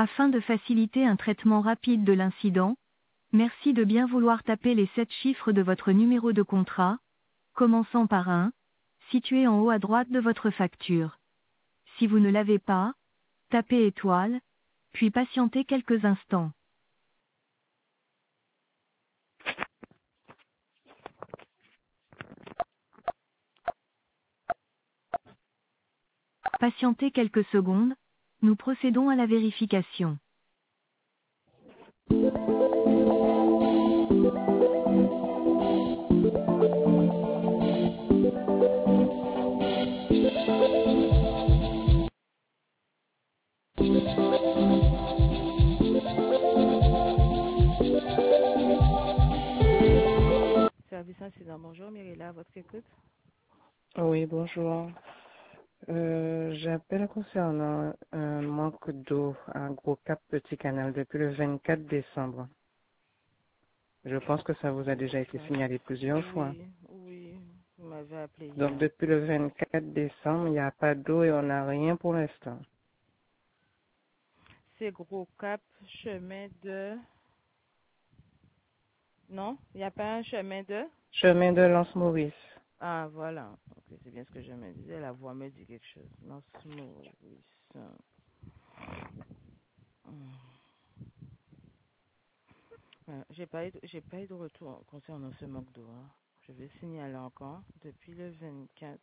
Afin de faciliter un traitement rapide de l'incident, merci de bien vouloir taper les 7 chiffres de votre numéro de contrat, commençant par 1, situé en haut à droite de votre facture. Si vous ne l'avez pas, tapez étoile, puis patientez quelques instants. Patientez quelques secondes, nous procédons à la vérification. Service incident, bonjour Mirella, à votre écoute. Oui, bonjour. J'appelle concernant un manque d'eau à Gros Cap Petit Canal depuis le 24 décembre. Je pense que ça vous a déjà été signalé plusieurs fois. Oui, oui, vous m'avez appelé Donc hier. depuis le 24 décembre, il n'y a pas d'eau et on n'a rien pour l'instant. C'est Gros Cap, chemin de... Non, il n'y a pas un chemin de... Chemin de Lens-Maurice. Ah, voilà. Ok, c'est bien ce que je me disais. La voix me dit quelque chose. Non, Maurice. Hum. Ouais, j'ai pas eu de retour concernant ce manque d'eau, hein. Je vais signaler encore depuis le 24.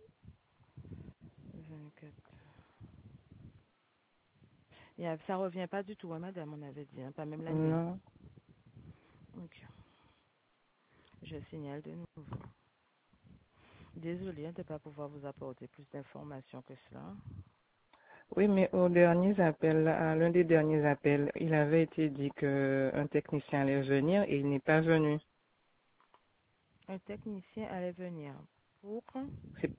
24. Ça revient pas du tout, hein, madame, on avait dit, hein, pas même la nuit. Non. Ok, je signale de nouveau. Désolée de ne pas pouvoir vous apporter plus d'informations que cela. Oui, mais aux derniers appels, à l'un des derniers appels, il avait été dit qu'un technicien allait venir et il n'est pas venu. Un technicien allait venir pour... C'est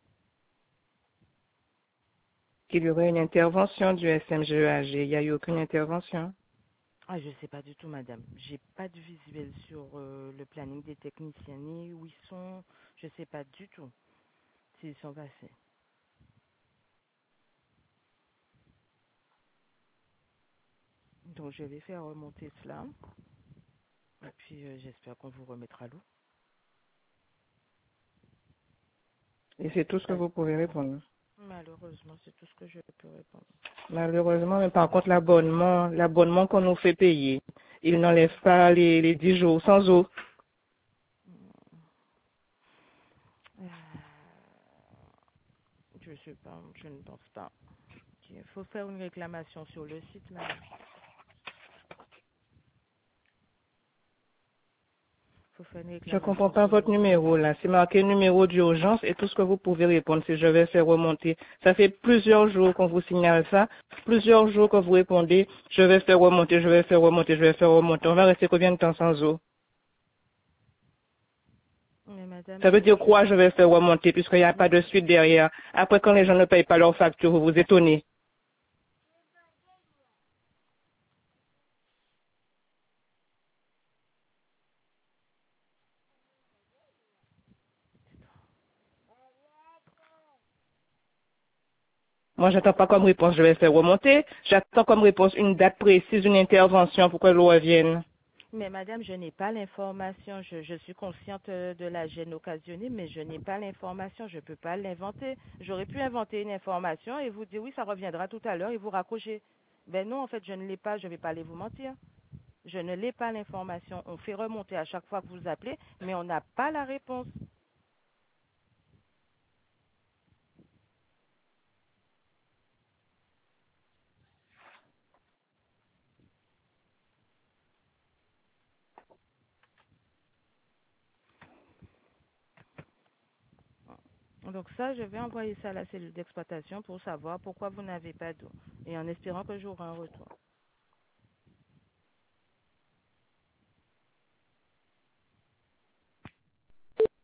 qu'il y aurait une intervention du SMGEAG. Il n'y a eu aucune intervention. Ah, je ne sais pas du tout, madame. J'ai pas de visuel sur le planning des techniciens, ni où ils sont. Je ne sais pas du tout s'ils sont passés. Donc, je vais faire remonter cela. Et puis, j'espère qu'on vous remettra l'eau. Et c'est tout ce que vous pouvez répondre. Malheureusement, c'est tout ce que je peux répondre. Malheureusement, mais par contre, l'abonnement qu'on nous fait payer, il n'enlève pas les 10 jours sans eau. Euh, je ne pense pas. Il faut faire une réclamation sur le site, madame. Il faut faire une Je ne comprends réclamation pas sur votre le site. numéro là. C'est marqué numéro d'urgence et tout ce que vous pouvez répondre, si je vais faire remonter. Ça fait plusieurs jours qu'on vous signale ça. Plusieurs jours que vous répondez, je vais faire remonter, je vais faire remonter, je vais faire remonter. On va rester combien de temps sans eau? Mais madame, Ça veut dire quoi, je vais faire remonter, puisqu'il n'y a pas de suite derrière. Après, quand les gens ne payent pas leurs factures, vous vous étonnez. Moi, j'attends pas comme réponse, je vais faire remonter. J'attends comme réponse une date précise, une intervention pour que l'eau revienne. Mais madame, je n'ai pas l'information. Je suis consciente de la gêne occasionnée, mais je n'ai pas l'information. Je ne peux pas l'inventer. J'aurais pu inventer une information et vous dire oui, ça reviendra tout à l'heure et vous raccrocher. Ben non, en fait, je ne l'ai pas. Je ne vais pas aller vous mentir. Je ne l'ai pas l'information. On fait remonter à chaque fois que vous appelez, mais on n'a pas la réponse. Donc ça, je vais envoyer ça à la cellule d'exploitation pour savoir pourquoi vous n'avez pas d'eau et en espérant que j'aurai un retour.